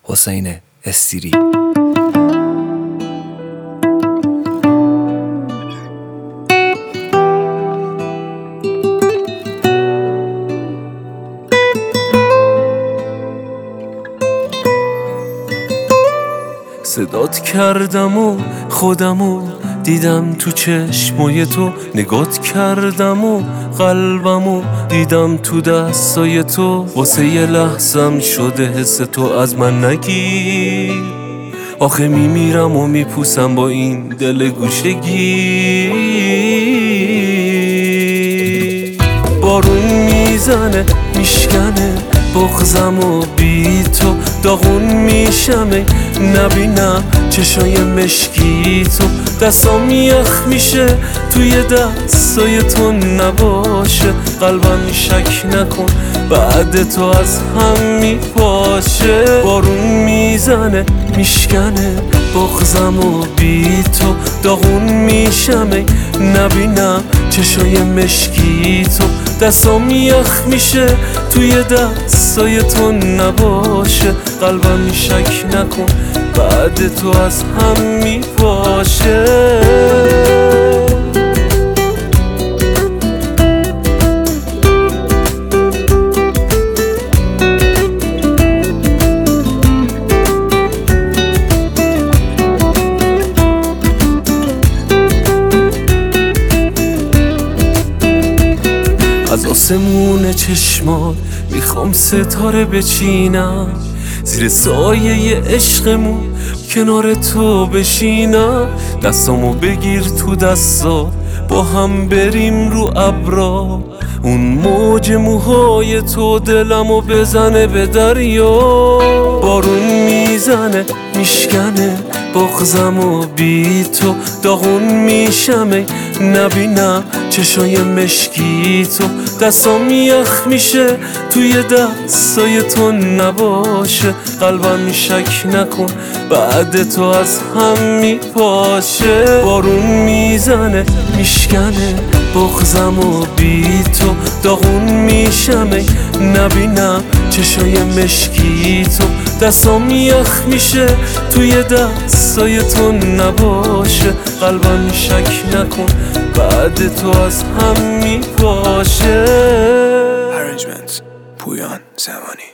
حسین استیری. صدات کردم و خودمو دیدم تو چشمای تو، نگات کردم و قلبمو دیدم تو دستای تو. واسه یه لحظم شده حس تو از من نگیر، آخه میمیرم و میپوسم با این دل گوشگی. بارون میزنه میشکنه بغضم و بی تو داغون میشم، نبینم چشای مشکی تو. دستام یخ میشه توی دستای تو نباشه، قلبم شک نکن بعد تو از هم میپاشه. بارون میزنه میشکنه بغضم و بی تو داغون میشم، نبینم چشای مشکی تو. دستام یخ میشه توی دستای تو نباشه، قلبم شک نکن بعد تو از هم میپاشه. از آسمون چشمات میخوام ستاره بچینم، زیر سایه عشقمون کنار تو بشینم. دستامو بگیر تو دستا با هم بریم رو ابرا، اون موج موهای تو دلمو بزنه به دریا. بارون میزنه میشکنه بغضم و بی تو داغون میشم، نبینم چشای مشکی تو. دستام یخ میشه توی دستای تو نباشه، قلبم شک نکن بعد تو از هم میپاشه. بارون میزنه میشکنه بغضم و بی تو داغون میشم، نبینم چشای مشکی تو. دستام یخ میشه توی دستای تو نباشه، قلبم شک نکن بعد تو از هم میپاشه. Arrangements پویان زمانی.